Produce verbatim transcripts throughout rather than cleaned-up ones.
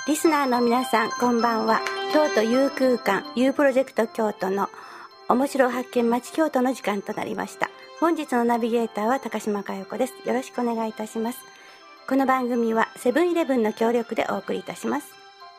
リスナーの皆さん、こんばんは。京都 U 空間 U プロジェクト京都の面白発見町京都の時間となりました。本日のナビゲーターは高島佳代子です。よろしくお願いいたします。この番組はセブンイレブンの協力でお送りいたします。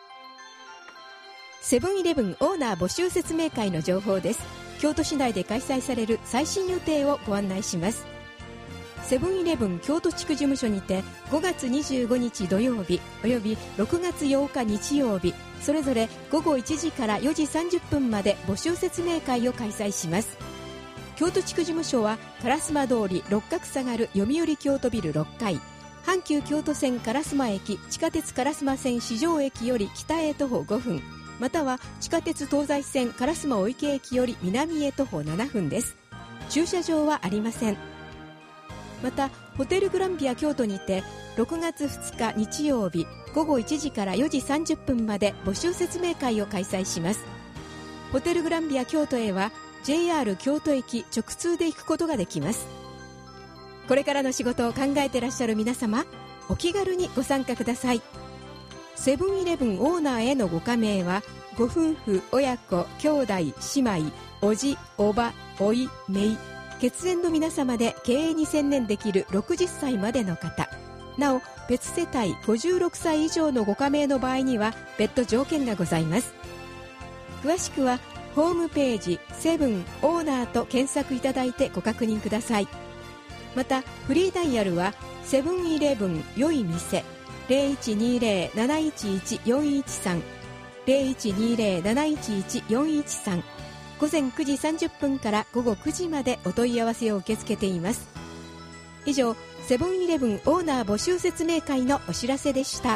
セブンイレブンオーナー募集説明会の情報です。京都市内で開催される最新予定をご案内します。セブンイレブン京都地区事務所にてごがつにじゅうごにち土曜日およびろくがつようか日曜日、それぞれごごいちじからよじさんじゅっぷんまで募集説明会を開催します。京都地区事務所は烏丸通り六角下がる読売京都ビルろっかい、阪急京都線烏丸駅地下鉄烏丸線四条駅より北へ徒歩ごふん、または地下鉄東西線烏丸御池駅より南へ徒歩ななふんです。駐車場はありません。またホテルグランビア京都にてろくがつふつか日曜日ごごいちじからよじさんじゅっぷんまで募集説明会を開催します。ホテルグランビア京都へは ジェイアール 京都駅直通で行くことができます。これからの仕事を考えていらっしゃる皆様、お気軽にご参加ください。セブンイレブンオーナーへのご加盟はご夫婦、親子、兄弟、姉妹、おじ、おば、おい、めい、血縁の皆様で経営に専念できるろくじゅっさいまでの方、なお別世帯ごじゅうろくさい以上のご加盟の場合には別途条件がございます。詳しくはホームページセブンオーナーと検索いただいてご確認ください。またフリーダイヤルはセブンイレブン良い店 ゼロいちにゼロ なないちいち よんいちさん ゼロいちにゼロ なないちいち よんいちさん、午前くじさんじゅっぷんから午後くじまでお問い合わせを受け付けています。以上、セブンイレブンオーナー募集説明会のお知らせでした。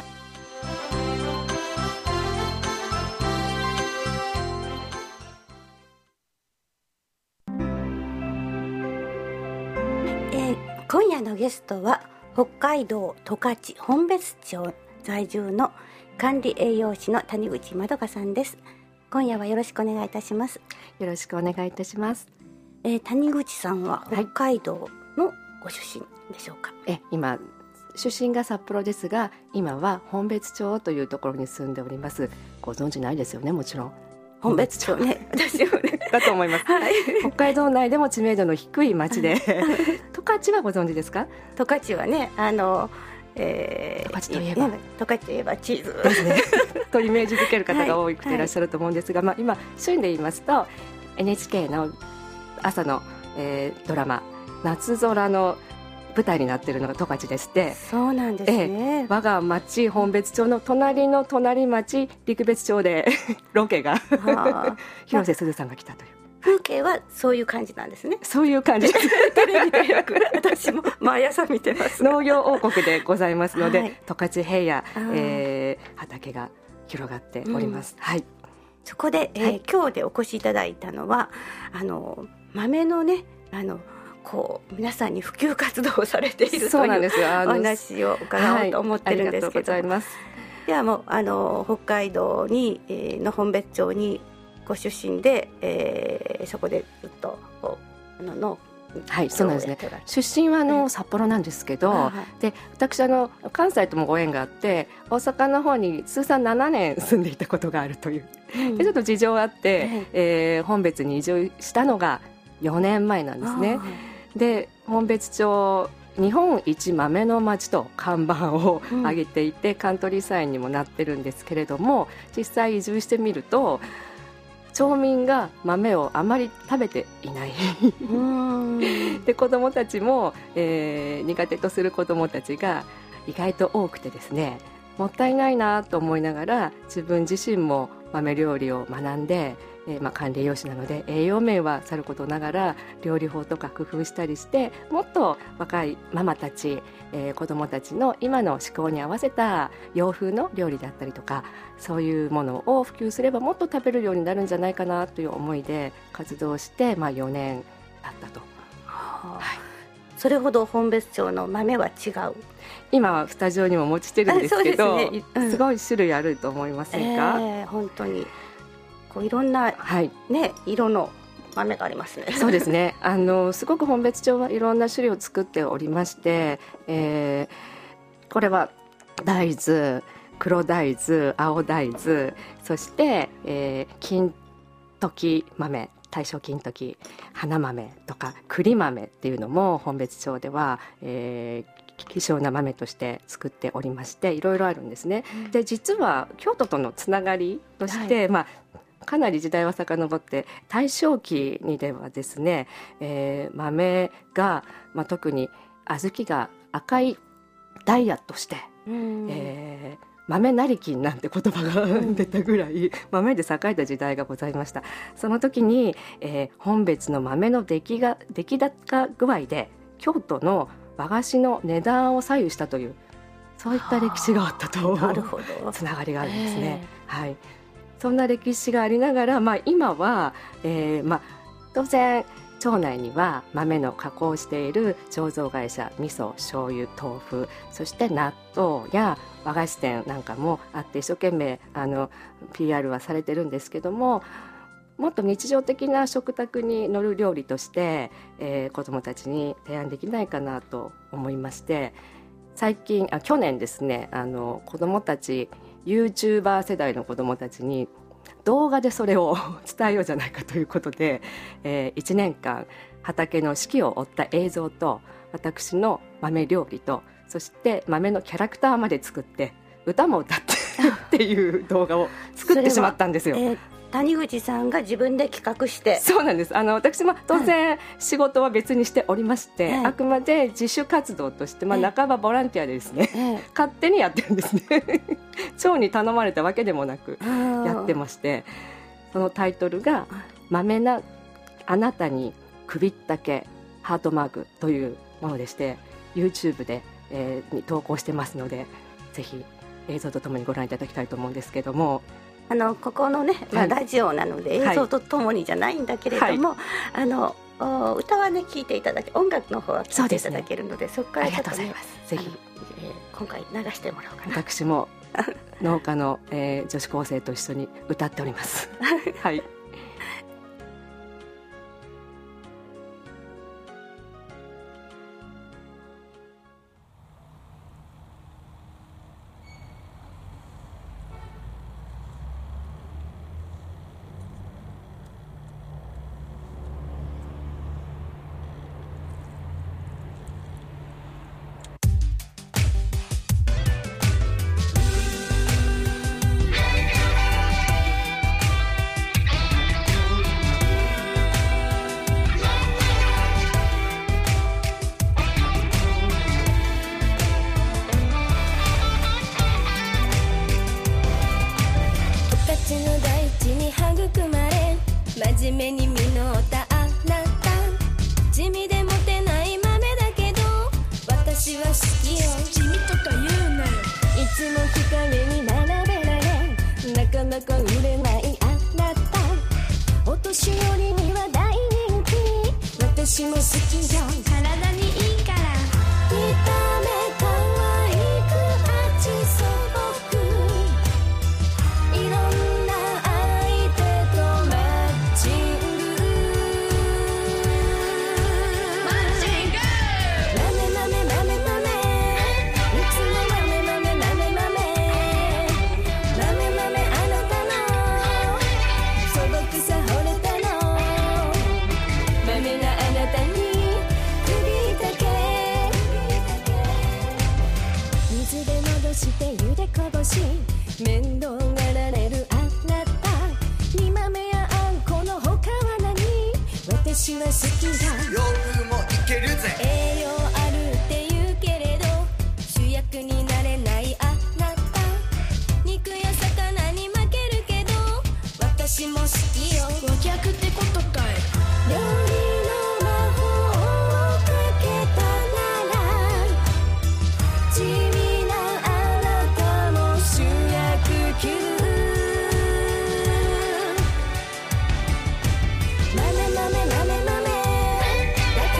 えー、今夜のゲストは北海道十勝本別町在住の管理栄養士の谷口まどかさんです。今夜はよろしくお願いいたします。 よろしくお願いいたします。 えー、谷口さんは北海道のご出身でしょうか？ はい、え今出身が札幌ですが、今は本別町というところに住んでおります。ご存知ないですよね？もちろん本別町ね、私もねだと思います、はい、北海道内でも知名度の低い町で十勝はご存知ですか？ 十勝はね、あのえー、 十勝といえば、 ね、十勝といえばチーズですねとイメージづける方が多くていらっしゃると思うんですが、はいはい、まあ、今旬で言いますと エヌエイチケー の朝の、えー、ドラマ夏空の舞台になっているのが十勝でして、 そうなんですね、 えー、我が町本別町の隣の隣町陸別町でロケが広瀬すずさんが来たという、 風景はそういう感じなんですね。 そういう感じテレビでよく私も毎朝見てます農業王国でございますので、はい、十勝平野、えー、畑が広がっております、うん、はい、 そこで、えーはい、今日でお越しいただいたのはあの豆のね、あのこう皆さんに普及活動をされているというお話を伺おうと思ってるんですけど、はい、ありがとうございます。ではもうあの北海道に、えー、の本別町にご出身で、えー、そこでずっとこうあののはい、そうなんですね。出身はあの、うん、札幌なんですけど、はい、で私あの関西ともご縁があって大阪の方に通算ななねん住んでいたことがあるという、うん、でちょっと事情があって、うん、えー、本別に移住したのがよねんまえなんですね。で本別町日本一豆の町と看板を上げていて、うん、カントリーサインにもなってるんですけれども、実際移住してみると町民が豆をあまり食べていないで子どもたちも、えー、苦手とする子どもたちが意外と多くてですね、もったいないなと思いながら自分自身も豆料理を学んで、えーまあ、管理栄養士なので栄養面はさることながら料理法とか工夫したりして、もっと若いママたち、えー、子どもたちの今の思考に合わせた洋風の料理だったりとか、そういうものを普及すればもっと食べるようになるんじゃないかなという思いで活動して、まあ、よねん経ったと、 はあ、はい、それほど本別町の豆は違う。 今はスタジオにも持ちてるんですけど、 すね、うん、すごい種類あると思いませんか？ えー、本当にこういろんな、はいね、色の豆がありますね。 そうですね、あのすごく本別町はいろんな種類を作っておりまして、えー、これは大豆、 黒大豆、青大豆、そして、えー、金時豆、大正金時、花豆とか栗豆っていうのも本別町では、えー、希少な豆として作っておりまして、いろいろあるんですね、うん、で実は京都とのつながりとして、はい、まあ、かなり時代は遡って大正期にではですね、えー、豆が、まあ、特に小豆が赤いダイヤとして、うん、えー豆成金なんて言葉が出たぐらい豆で栄えた時代がございました。その時に、えー、本別の豆の出来が出来高具合で京都の和菓子の値段を左右したという、そういった歴史があったと。 なるほど、 つながりがあるんですね、はい、そんな歴史がありながら、まあ、今は、えーまあ、当然町内には豆の加工している醸造会社、味噌、醤油、豆腐、そして納豆や和菓子店なんかもあって、一生懸命あの ピーアール はされてるんですけども、もっと日常的な食卓に乗る料理として、えー、子どもたちに提案できないかなと思いまして、最近あ去年ですね、あの子どもたち YouTuber 世代の子どもたちに動画でそれを伝えようじゃないかということで、えー、いちねんかん畑の四季を追った映像と、私の豆料理と、そして豆のキャラクターまで作って歌も歌ってっていう動画を作ってしまったんですよ。えー、 谷口さんが自分で企画して。 そうなんです。あの私も当然仕事は別にしておりまして、うん、あくまで自主活動として、まあ、半ばボランティアでですね、うん、勝手にやってるんですね町に頼まれたわけでもなくやってまして、そのタイトルが豆なあなたに首ったけハートマークというものでして、 YouTube で、えー、に投稿してますので、ぜひ映像とともにご覧いただきたいと思うんですけども、 あのここのね、まあ、ラジオなので映像とともにじゃないんだけれども、はい、あの歌はね聴いていただけ、音楽の方は聴いていただけるので、 そ, で、ね、そこからちょっと、ね、 ぜひ、 えー、今回流してもらおうかな。 私も農家の、えー、女子高生と一緒に歌っておりますはい。 真面目に実ったあなた、地味でモテない豆だけど私は好きよ。 地味とか言うなよ。 いつも日陰に並べられなかなか売れないあなた、お年寄りには大人気、私も好きよ。 体にいいから。 見た目可愛く味素朴、いろんな相手とマッチング、 マッチング。 豆豆豆豆、いつも豆豆豆豆、豆豆あなたの素朴さ惚れたの、豆なあなたに首だけ、水で戻して茹でこぼし面倒がられるあなた、煮豆やあんこの他は何、私は好きだ。 洋風もいけるぜ。 栄養あるって言うけれど主役になれないあなた、肉や魚に負けるけど私も好きよ。 脇役ってことかい。 料理の魔法をかけたなら地味なあなたも主役級、豆豆豆豆だか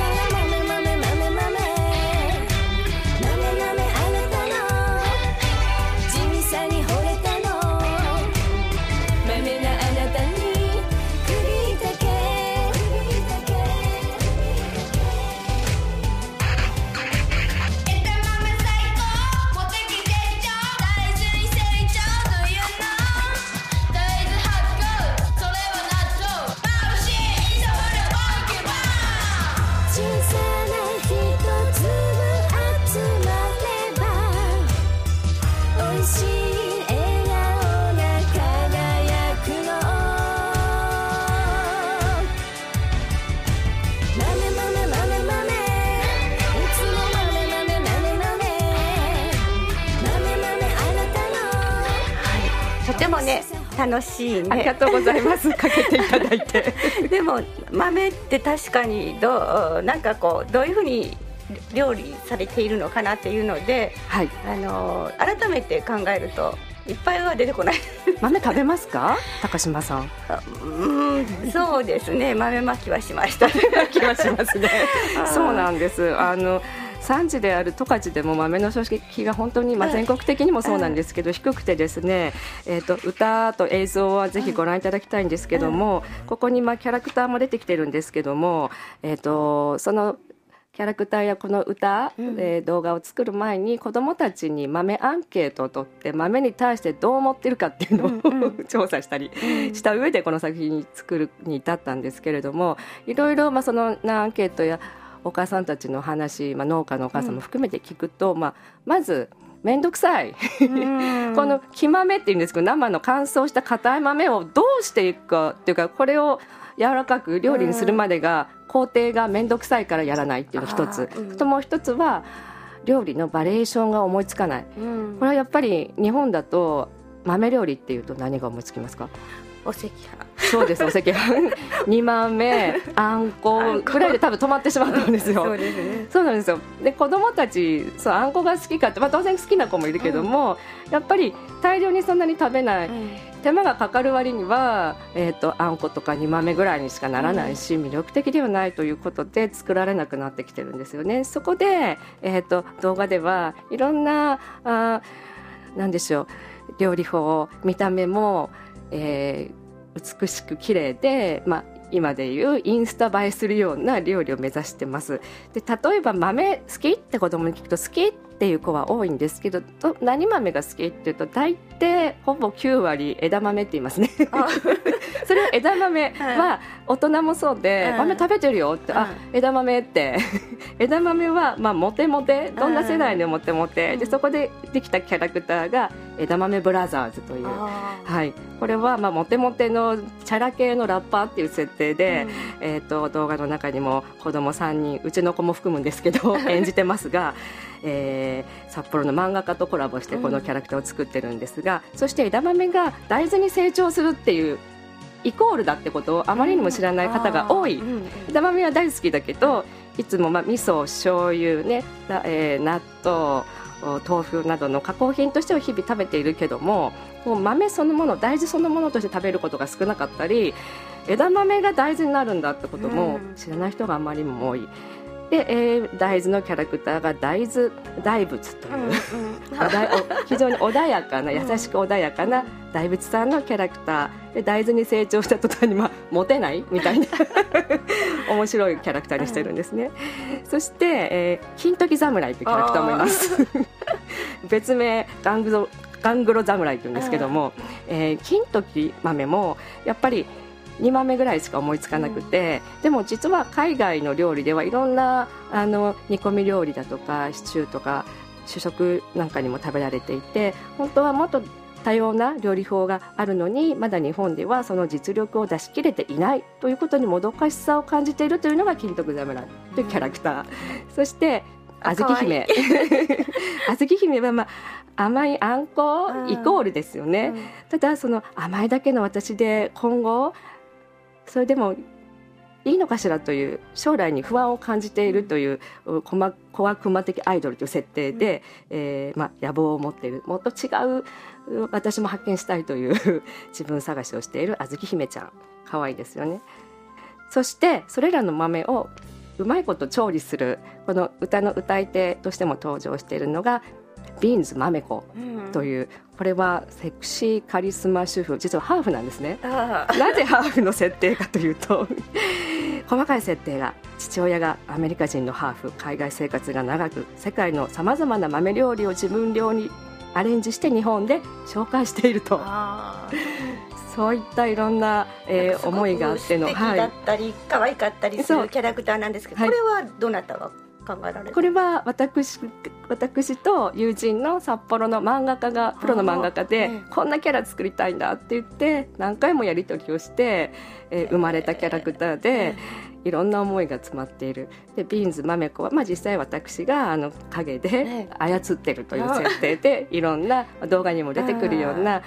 ね楽しいね。 ありがとうございますかけていただいてでも豆って確かにどうなんかこうどういうふうに料理されているのかなっていうので、はい、あの改めて考えるといっぱいは出てこない豆食べますか高島さん。 うんそうですね豆まきはしました豆まきはしますねそうなんです。あの産地である十勝でも豆の消費が本当に、まあ、全国的にもそうなんですけど、うん、低くてですね、えーと、歌と映像はぜひご覧いただきたいんですけども、うん、ここにまあキャラクターも出てきてるんですけども、えーと、そのキャラクターやこの歌、うんえー、動画を作る前に子どもたちに豆アンケートを取って豆に対してどう思ってるかっていうのを、うんうん、調査したりした上でこの作品に作るに至ったんですけれども、いろいろまあそのアンケートやお母さんたちの話、まあ、農家のお母さんも含めて聞くと、うんまあ、まずめんどくさいこの生豆っていうんですけど生の乾燥した硬い豆をどうしていくかっていうか、これを柔らかく料理にするまでが工程がめんどくさいからやらないっていうのが一つ、うん、ともう一つは料理のバリエーションが思いつかない、うん、これはやっぱり日本だと豆料理っていうと何が思いつきますか？ お赤飯。 そうです、お赤飯煮豆あんこぐらいで多分止まってしまったんですよそうですね。 そうなんですよ。で子供たちそうあんこが好きかって、まあ、当然好きな子もいるけども、うん、やっぱり大量にそんなに食べない、うん、手間がかかる割には、えーと、あんことか煮豆ぐらいにしかならないし、うん、魅力的ではないということで作られなくなってきてるんですよね。そこで、えーと、動画ではいろんなあなんでしょう料理法見た目もえー、美しく綺麗で、まあ、今でいうインスタ映えするような料理を目指してます。で例えば豆好きって子供に聞くと好きっていう子は多いんですけど、何豆が好きっていうと大抵ほぼきゅう割枝豆って言いますねそれは枝豆は大人もそうで、うん、豆食べてるよって、うん、あ枝豆って枝豆はまあモテモテ、どんな世代でもモテモテ、うん、でそこでできたキャラクターが枝豆ブラザーズという、はい、これはまあモテモテのチャラ系のラッパーっていう設定で、うんえー、と動画の中にも子供さんにんうちの子も含むんですけど演じてますがえー、札幌の漫画家とコラボしてこのキャラクターを作ってるんですが、うん、そして枝豆が大豆に成長するっていうイコールだってことをあまりにも知らない方が多い、うん、枝豆は大好きだけどいつもまあ味噌、醤油、ねえー、納豆、豆腐などの加工品としては日々食べているけども、もう豆そのもの、大豆そのものとして食べることが少なかったり、枝豆が大豆になるんだってことも知らない人があまりにも多い。で、えー、大豆のキャラクターが大豆大仏という、うんうん、非常に穏やかな優しく穏やかな大仏さんのキャラクターで、大豆に成長した途端に、まあ、モテないみたいな面白いキャラクターにしてるんですね、うん、そして、えー、金時侍というキャラクターもいます別名ガングロガングロ侍というんですけども、うんえー、金時豆もやっぱりに豆ぐらいしか思いつかなくて、うん、でも実は海外の料理ではいろんなあの煮込み料理だとかシチューとか主食なんかにも食べられていて、本当はもっと多様な料理法があるのにまだ日本ではその実力を出し切れていないということにもどかしさを感じているというのが金時侍というキャラクター、うん、そしてあずき姫あずき姫は、まあ、甘いあんこイコールですよね、うん、ただその甘いだけの私で今後それでもいいのかしらという将来に不安を感じているという小悪魔的アイドルという設定で、うんえーまあ、野望を持っている、もっと違う私も発見したいという自分探しをしているあずき姫ちゃん、可愛いですよね。そしてそれらの豆をうまいこと調理するこの歌の歌い手としても登場しているのがビーンズ豆子という、うん、これはセクシーカリスマ主婦、実はハーフなんですね。なぜハーフの設定かというと細かい設定が、父親がアメリカ人のハーフ、海外生活が長く世界のさまざまな豆料理を自分流にアレンジして日本で紹介しているとそういったいろんな、えー、思いがあっての、 素敵だったり、はい、可愛かったりするキャラクターなんですけど、これはどなたが考えられる？ これは 私, 私と友人の札幌の漫画家がプロの漫画家で、こんなキャラ作りたいんだって言って何回もやり取りをして、えー、生まれたキャラクターで、いろんな思いが詰まっている。でビーンズ豆子は、まあ、実際私があの影で操ってるという設定で、いろんな動画にも出てくるような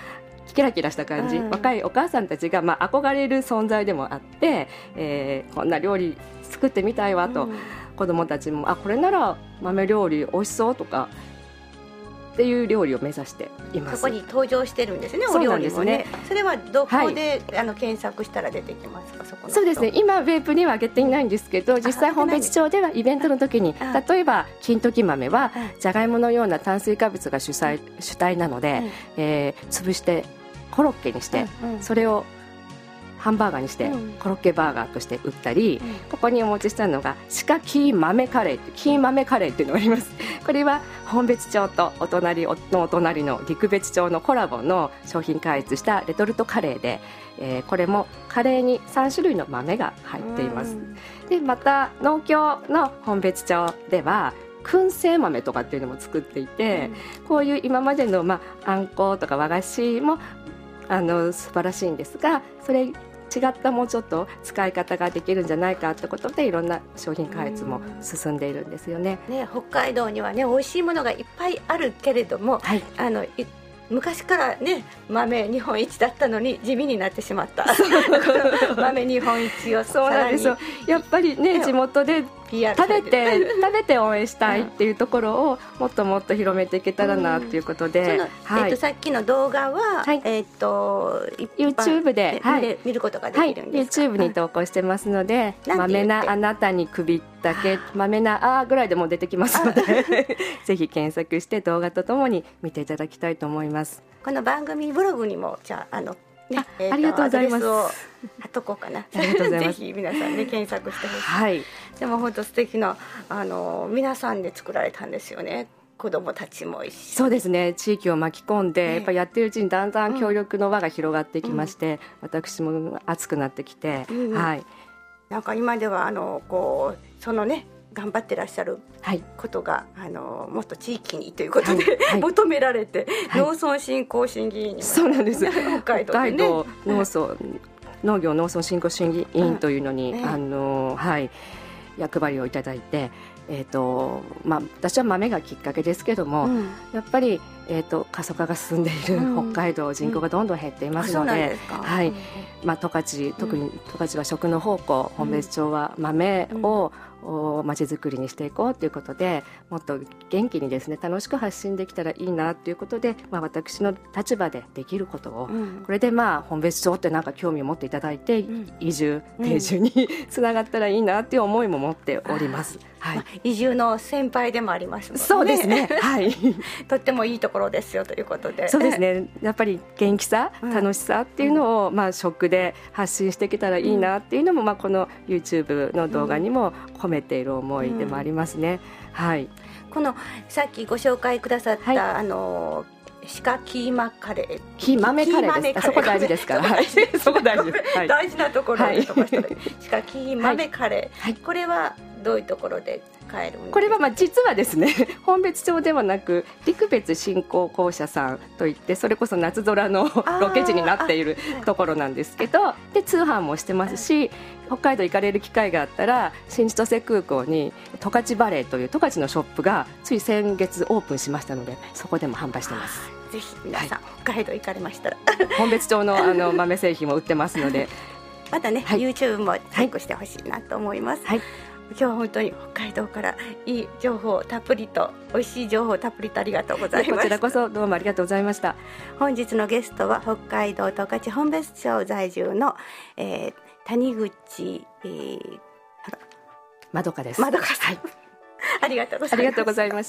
キラキラした感じ、うん、若いお母さんたちがまあ憧れる存在でもあって、えー、こんな料理作ってみたいわと、うん、子どもたちもあこれなら豆料理美味しそうとかっていう料理を目指しています。 そこに登場してるんですね、お料理もね。それはどこで、はい、あの検索したら出てきますか？そこのそうですね、今ウェブには上げていないんですけど、実際本別町ではイベントの時に、例えば金時豆はじゃがいものような炭水化物が主体、主体なので、うんえー、潰してコロッケにして、うんうん、それをハンバーガーにしてコロッケバーガーとして売ったり、うん、ここにお持ちしたのが鹿キー豆カレーキー豆カレーっていうのがあります。これは本別町とお隣のお隣の陸別町のコラボの商品開発したレトルトカレーで、えー、これもカレーにさん種類の豆が入っています。でまた農協の本別町では燻製豆とかっていうのも作っていて、うん、こういう今までの、まあ、あんことか和菓子もあの素晴らしいんですが、それ違ったもうちょっと使い方ができるんじゃないかってことでいろんな商品開発も進んでいるんですよね。 ね、北海道にはね美味しいものがいっぱいあるけれども、はい、あの昔からね豆日本一だったのに地味になってしまった豆日本一をそうなんですよ。やっぱりね地元で食べて食べて応援したいっていうところをもっともっと広めていけたらなっていうことで、 その、はいえー、とさっきの動画は、はいえー、と YouTube で、 はい、見ることができるんですか？ はい、YouTube に投稿してますので、豆なあなたに首だけ豆なあぐらいでも出てきますのでぜひ検索して動画とともに見ていただきたいと思います。 この番組ブログにもじゃああのね、 あ, えー、ありがとうございます。 貼っとこうかな。ぜひ皆さんね検索してほしい。はい。でも本当素敵なあの皆さんで作られたんですよね。子どもたちも一緒に。 そうですね。地域を巻き込んで、ね、やっぱやってるうちにだんだん協力の輪が広がってきまして、うん、私も熱くなってきて、うん、はい。 なんか今ではあのこうそのね。頑張ってらっしゃることが、はい、あのもっと地域にということで、はい、求められて、はい、農村振興審議員にもそうなんです北海道で、ね、 北海道農村農業農村振興審議員というのに、うんねあのはい、役割をいただいて、えーとまあ、私は豆がきっかけですけども、うん、やっぱり、えーと、過疎化が進んでいる北海道、うん、人口がどんどん減っていますので、十勝特に十勝は食の宝庫、本別町は豆を、うんまちづくりにしていこうということで、もっと元気にですね楽しく発信できたらいいなということで、まあ、私の立場でできることを、うん、これでまあ本別町ってなんか興味を持っていただいて、うん、移住定住に、うん、つながったらいいなという思いも持っております。はいまあ、 移住の先輩でもありますので、ね、 そうですね、はい、 とってもいいところですよということで、 そうですね、やっぱり元気さ、うん、楽しさっていうのを、まあ、食で発信していけたらいいなっていうのも、うんまあ、この YouTube の動画にも込めている思いでもありますね、うんはい、 このさっきご紹介くださった、はい、あの鹿キーマカレーキー豆カレーです。そこ大事ですからそこ大事です、はい、 大事なところで飛ばしたら鹿キー豆カレー、はい、これはどういうところで買えるんですか？ これはまあ実はですね本別町ではなく陸別振興公社さんといって、それこそ夏空のロケ地になっているところなんですけど、で通販もしてますし、北海道行かれる機会があったら新千歳空港に十勝バレーという十勝のショップがつい先月オープンしましたので、そこでも販売してます。 ぜひ皆さん、はい、北海道行かれましたら本別町 の, あの豆製品も売ってますのでまたね、はい、YouTube もチェックしてほしいなと思います、はい、今日は本当に北海道からいい情報をたっぷりと、美味しい情報をたっぷりとありがとうございました。 こちらこそどうもありがとうございました。 本日のゲストは北海道十勝本別町在住の、えー、谷口、えー、 まどかです。 まどかさん、はい、ありがとうございました。 ありがとうございました。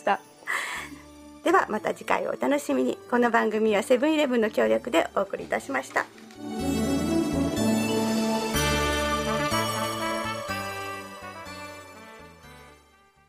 ではまた次回をお楽しみに。この番組はセブンイレブンの協力でお送りいたしました。